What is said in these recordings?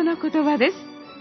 の言葉です。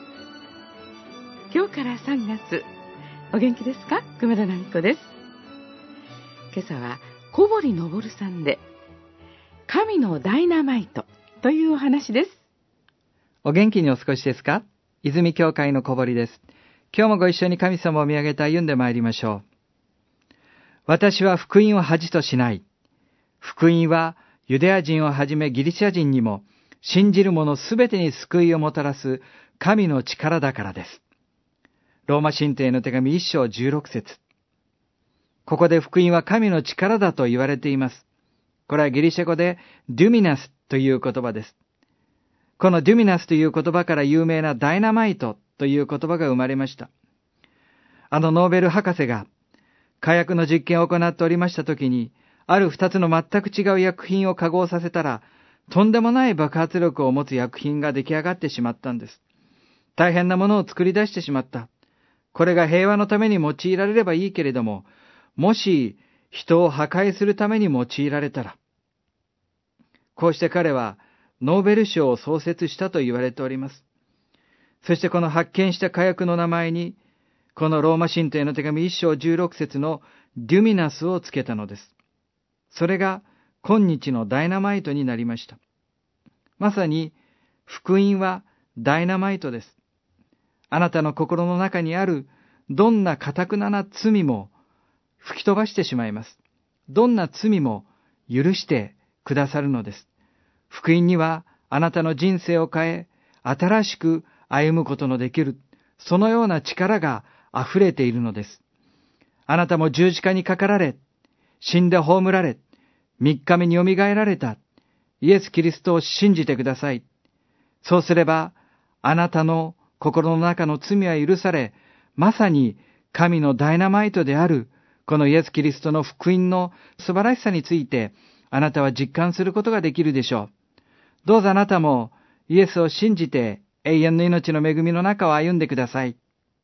今日から3月、お元気ですか？熊田奈美子です。今朝は小堀昇さんで、神のダイナマイトというお話です。 お元気にお過ごしですか？泉教会の小堀です。今日もご一緒に神様を見上げて歩んでまいりましょう。私は福音を恥としない。福音はユダヤ人をはじめギリシャ人にも信じる者すべてに救いをもたらす神の力だからです。ローマ神帝の手紙1章16節。ここで福音は神の力だと言われています。これはギリシャ語でデュミナスという言葉です。このデュミナスという言葉から有名なダイナマイトという言葉が生まれました。ノーベル博士が火薬の実験を行っておりましたときに、ある2つの全く違う薬品を化合させたら、とんでもない爆発力を持つ薬品が出来上がってしまったんです。大変なものを作り出してしまった。これが平和のために用いられればいいけれども、もし人を破壊するために用いられたら、こうして彼はノーベル賞を創設したと言われております。そしてこの発見した火薬の名前に、このローマ神帝の手紙1章16節のデュミナスをつけたのです。それが今日のダイナマイトになりました。まさに福音はダイナマイトです。あなたの心の中にあるどんな堅なな罪も吹き飛ばしてしまいます。どんな罪も許してくださるのです。福音にはあなたの人生を変え、新しく歩むことのできる、そのような力が溢れているのです。あなたも十字架にかかられ、死んで葬られ、3日目によみがえられた、イエス・キリストを信じてください。そうすれば、あなたの心の中の罪は許され、まさに神のダイナマイトである、このイエス・キリストの福音の素晴らしさについて、あなたは実感することができるでしょう。どうぞあなたもイエスを信じて永遠の命の恵みの中を歩んでください。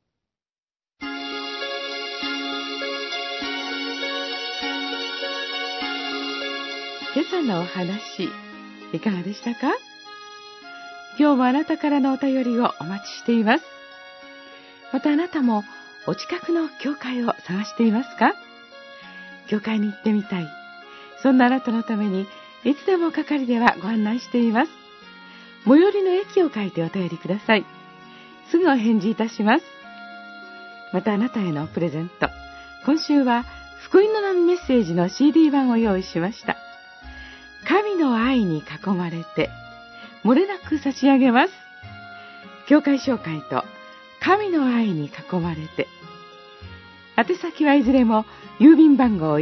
今朝のお話、いかがでしたか？今日もあなたからのお便りをお待ちしています。またあなたもお近くの教会を探していますか？教会に行ってみたい。そんなあなたのために、いつでも係ではご案内しています。最寄りの駅を書いてお便りください。すぐお返事いたします。またあなたへのプレゼント。今週は福音の波メッセージの CD 版を用意しました。神の愛に囲まれて、漏れなく差し上げます。教会紹介と神の愛に囲まれて。宛先はいずれも郵便番号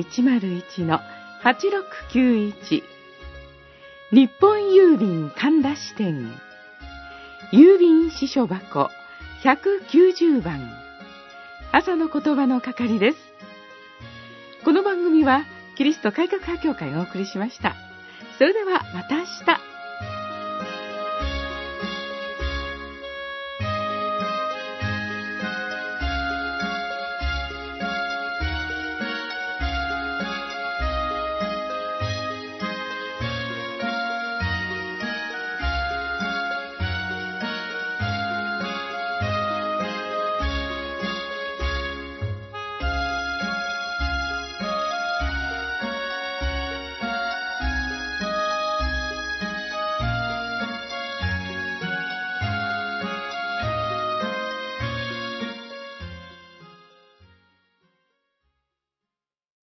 101-8691 日本郵便神田支店郵便支所箱190番朝の言葉の係です。この番組はキリスト改革派教会がお送りしました。それではまた明日。